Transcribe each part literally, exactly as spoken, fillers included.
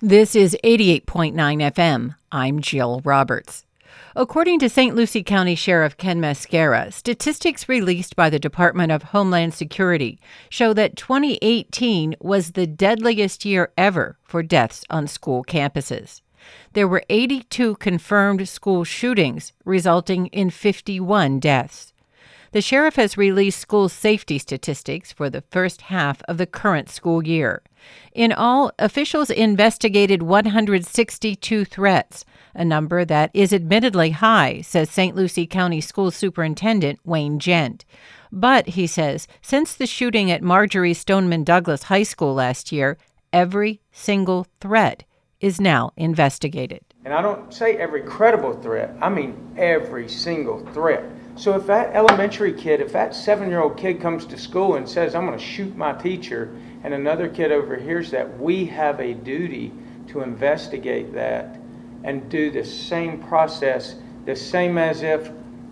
This is eighty-eight point nine F M. I'm Jill Roberts. According to Saint Lucie County Sheriff Ken Mascara, statistics released by the Department of Homeland Security show that twenty eighteen was the deadliest year ever for deaths on school campuses. There were eighty-two confirmed school shootings, resulting in fifty-one deaths. The sheriff has released school safety statistics for the first half of the current school year. In all, officials investigated one hundred sixty-two threats, a number that is admittedly high, says Saint Lucie County School Superintendent Wayne Gent. But, he says, since the shooting at Marjory Stoneman Douglas High School last year, every single threat is now investigated. And I don't say every credible threat, I mean every single threat. So if that elementary kid, if that seven-year-old kid comes to school and says, I'm going to shoot my teacher, and another kid overhears that, we have a duty to investigate that and do the same process, the same as if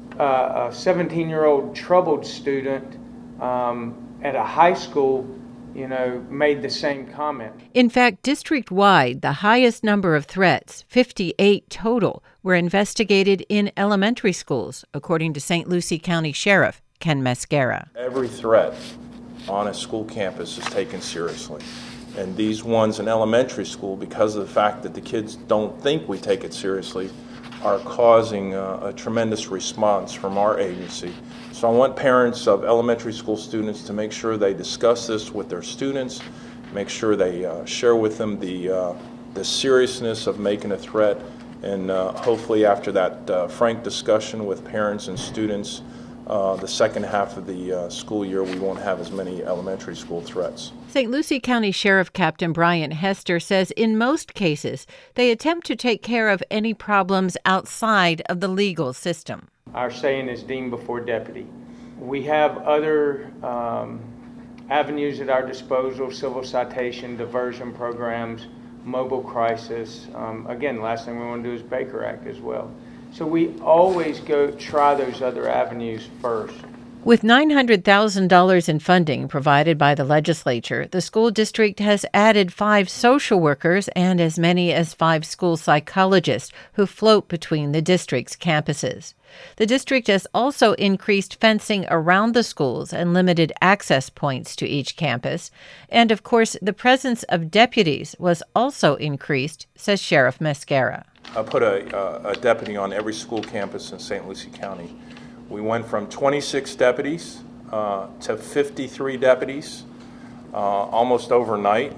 uh, a seventeen-year-old troubled student um, at a high school you know, made the same comment. In fact, district-wide, the highest number of threats, fifty-eight total, were investigated in elementary schools, according to Saint Lucie County Sheriff Ken Mascara. Every threat on a school campus is taken seriously. And these ones in elementary school, because of the fact that the kids don't think we take it seriously, are causing a, a tremendous response from our agency. So I want parents of elementary school students to make sure they discuss this with their students, make sure they uh, share with them the, uh, the seriousness of making a threat, and uh, hopefully after that uh, frank discussion with parents and students, uh, the second half of the uh, school year, we won't have as many elementary school threats. Saint Lucie County Sheriff Captain Brian Hester says in most cases, they attempt to take care of any problems outside of the legal system. Our saying is deemed before deputy. We have other um, avenues at our disposal, civil citation, diversion programs, mobile crisis. Um, again, last thing we want to do is Baker Act as well. So we always go try those other avenues first. With nine hundred thousand dollars in funding provided by the legislature, the school district has added five social workers and as many as five school psychologists who float between the district's campuses. The district has also increased fencing around the schools and limited access points to each campus. And, of course, the presence of deputies was also increased, says Sheriff Mascara. I put a, a deputy on every school campus in Saint Lucie County. We went from twenty-six deputies uh, to fifty-three deputies uh, almost overnight.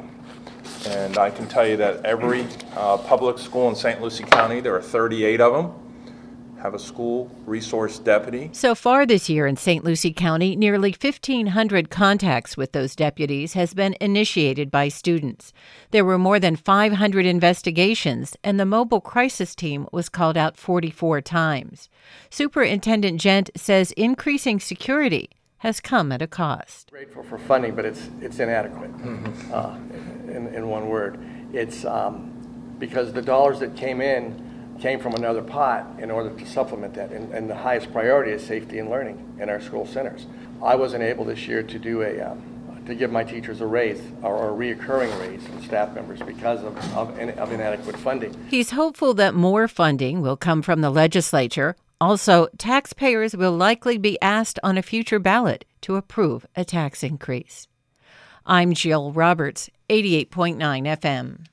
And I can tell you that every uh, public school in Saint Lucie County, there are thirty-eight of them, have a school resource deputy. So far this year in Saint Lucie County, nearly fifteen hundred contacts with those deputies has been initiated by students. There were more than five hundred investigations, and the mobile crisis team was called out forty-four times. Superintendent Gent says increasing security has come at a cost. Grateful for funding, but it's it's inadequate. Mm-hmm. uh, in, in one word, it's um, because the dollars that came in came from another pot in order to supplement that, and, and the highest priority is safety and learning in our school centers. I wasn't able this year to do a um, to give my teachers a raise or a reoccurring raise and staff members because of, of, of inadequate funding. He's hopeful that more funding will come from the legislature. Also, taxpayers will likely be asked on a future ballot to approve a tax increase. I'm Jill Roberts, eighty-eight point nine F M.